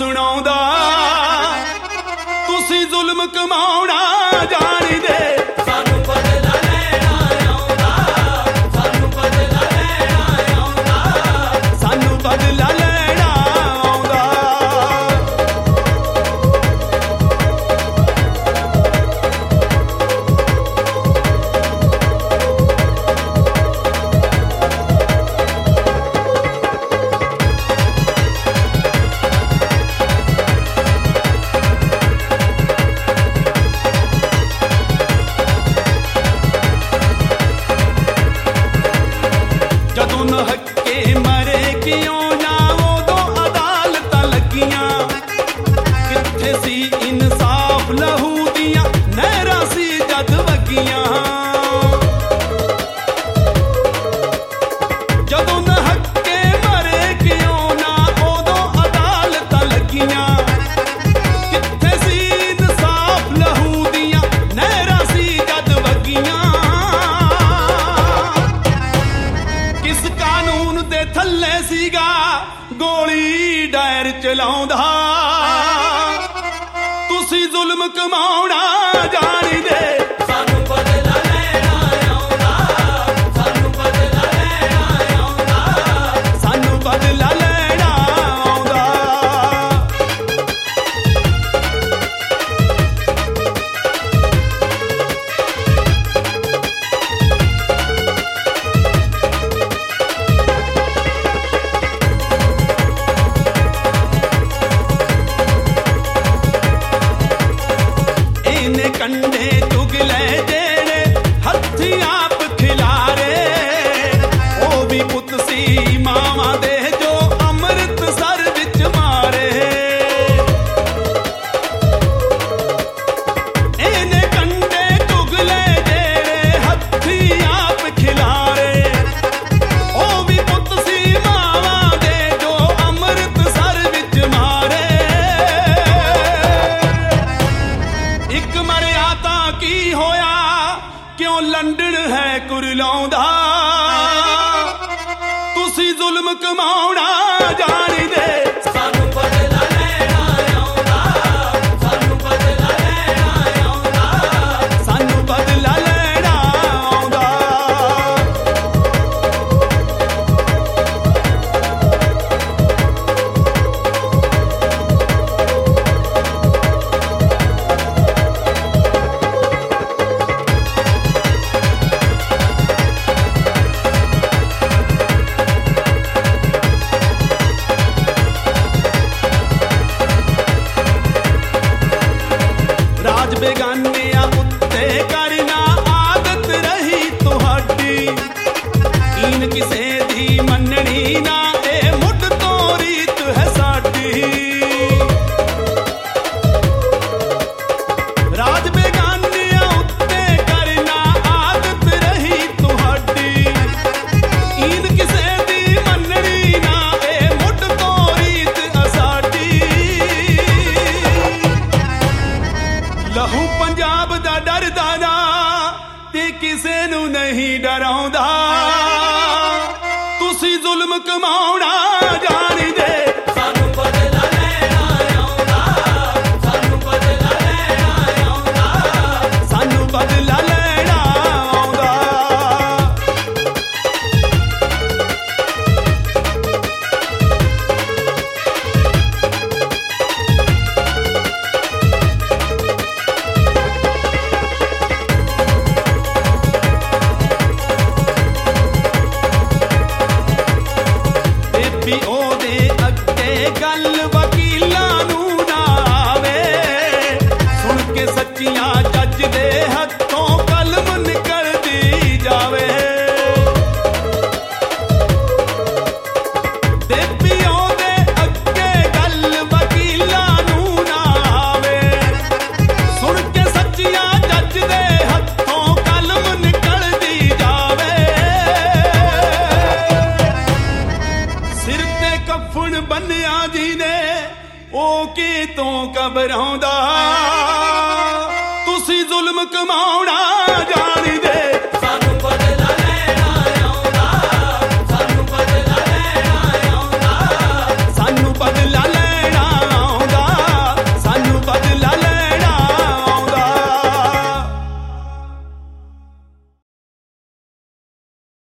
ਸੁਣਾਉਂਦਾ ਤੁਸੀਂ ਜ਼ੁਲਮ ਕਮਾਉਣਾ ਜਾਣਦੇ ਸਾਨੂੰ ਬਦਲਾ ਲੈਣਾ ਆਉਂਦਾ ਸਾਨੂੰ ਬਦਲਾ ਲੈਣਾ ਆਉਂਦਾ ਸਾਨੂੰ ਬਦਲਾ ਲੈਣਾ ਆਉਂਦਾ ਜਦੋਂ ਨਹੱਕੇ ਮਰੇ ਕਿਉਂ ਨਾ ਉਦੋਂ ਅਦਾਲਤਾਂ ਲੱਗੀਆਂ ਕਿੱਥੇ ਸੀ ਇਨਸਾਫ ਲਹੂ ਦੀਆਂ ਨਹਿਰਾਂ ਸੀ ਜਦ ਵਗੀਆਂ ਜਦੋਂ ਨਹੱਕੇ ਮਰੇ ਕਿਉਂ ਨਾ ਉਦੋਂ ਅਦਾਲਤਾਂ ਲੱਗੀਆਂ ਕਿੱਥੇ ਸੀ ਇਨਸਾਫ ਲਹੂ ਦੀਆਂ ਨਹਿਰਾਂ ਸੀ ਜਦ ਵਗੀਆਂ ਕਿਸ ਕਾਨੂੰਨ ਦੇ ਥੱਲੇ ਸੀਗਾ ਗੋਲੀ ਡਾਇਰ ਚਲਾਉਂਦਾ ਤੁਸੀਂ ਜ਼ੁਲਮ ਕਮਾਉਣਾ ਜਾਣਦੇ ਸਾਨੂੰ ਬਦਲਾ ਲੈਣਾ ਆਉਂਦਾ ਸਾਨੂੰ ਬਦਲਾ ਲੈਣਾ ਆਉਂਦਾ ਸਾਨੂੰ ਬਦਲਾ ਲੈਣਾ ਆਉਂਦਾ ਇਹਨੇ ਕੰਡੇ ਚੁਗਲੇ ਜਿਹੜੇ ਹੱਥੀ ਆਪ ਖਿਲਾਰੇ ਉਹ ਵੀ ਪੁੱਤ ਸੀ ਮਾਵਾਂ ਦੇ ਜੋ ਅੰਮ੍ਰਿਤਸਰ ਵਿੱਚ ਮਾਰੇ ਇਹਨੇ ਕੰਡੇ ਚੁਗਲੇ ਜਿਹੜੇ ਹੱਥੀ ਆਪ ਖਿਲਾਰੇ ਉਹ ਵੀ ਪੁੱਤ ਸੀ ਮਾਵਾਂ ਦੇ ਜੋ ਅੰਮ੍ਰਿਤਸਰ ਵਿੱਚ ਮਾਰੇ ਇੱਕ ਮਰਿਆ ਤਾਂ ਕੀ ਹੋਇਆ ਕਿਉਂ ਲੰਡਨ ਹੈ ਕੁਰਲਾਉਂਦਾ ਤੁਸੀਂ ਜ਼ੁਲਮ ਕਮਾਉਣਾ ਜਾਣਦੇ ਸਾਨੂੰ ਬਦਲਾ ਲੈਣਾ ਆਉਂਦਾ ਸਾਨੂੰ ਬਦਲਾ ਲੈਣਾ ਆਉਂਦਾ ਸਾਨੂੰ ਬਦਲਾ ਲੈਣਾ ਆਉਂਦਾ ਰਾਜ ਬੇਗਾਨਿਆਂ ਉੱਤੇ ਕਰਨਾ ਆਦਤ ਰਹੀ ਤੁਹਾਡੀ ਕੀਨ ਕਿਸੇ ਦੀ ਮੰਨਣੀ ਨਾ ਇਹ ਮੁੱਢ ਤੋਂ ਰੀਤ ਹੈ ਸਾਡੀ ਰਾਜ ਬੇਗਾਨਿਆਂ ਉੱਤੇ ਕਰਨਾ ਆਦਤ ਰਹੀ ਤੁਹਾਡੀ ਕੀਨ ਕਿਸੇ ਦੀ ਮੰਨਣੀ ਨਾ ਇਹ ਮੁੱਢ ਤੋਂ ਰੀਤ ਹੈ ਸਾਡੀ ਲਹੂ ਪੰਜਾਬ ਦਾ ਡਰਦਾ ਨਾ ਤੇ ਕਿਸੇ ਨੂੰ ਨਹੀਂ ਡਰਾਉਂਦਾ ਤੁਸੀਂ ਜ਼ੁਲਮ ਕਮਾਉਣਾ ਜਾਣਦੇ ਸਾਨੂੰ ਬਦਲਾ ਲੈਣਾ ਆਉਂਦਾ ਸਾਨੂੰ ਬਦਲਾ ਲੈਣਾ ਆਉਂਦਾ ਸਾਨੂੰ ਬਦਲਾ ਲੈਣਾ ਆਉਂਦਾ ਬੇਬੀ ਉਹਦੇ ਅੱਗੇ ਗੱਲ ਵਕੀਲਾਂ ਨੂੰ ਨਾ ਆਵੇ ਸੁਣ ਕੇ ਸੱਚੀਆਂ ਜੱਜ ਦੇ ਹੱਥੋਂ ਕਲਮ ਨਿਕਲਦੀ ਜਾਵੇ ਬੇਬੀ ਉਹਦੇ ਅੱਗੇ ਗੱਲ ਵਕੀਲਾਂ ਨੂੰ ਨਾ ਆਵੇ ਸੁਣ ਕੇ ਸੱਚੀਆਂ ਜੱਜ ਦੇ ਹੱਥੋਂ ਕਲਮ ਨਿਕਲਦੀ ਜਾਵੇ ਸਿਰ ਤੇ ਕਫਨ ਬੰਨਿਆ ਜੀ ਨੇ ਉਹ ਕਿਤੋਂ ਘਬਰਾਉਂਦਾ ਤੁਸੀਂ ਜ਼ੁਲਮ ਕਮਾਉਣਾ ਜਾਣਦੇ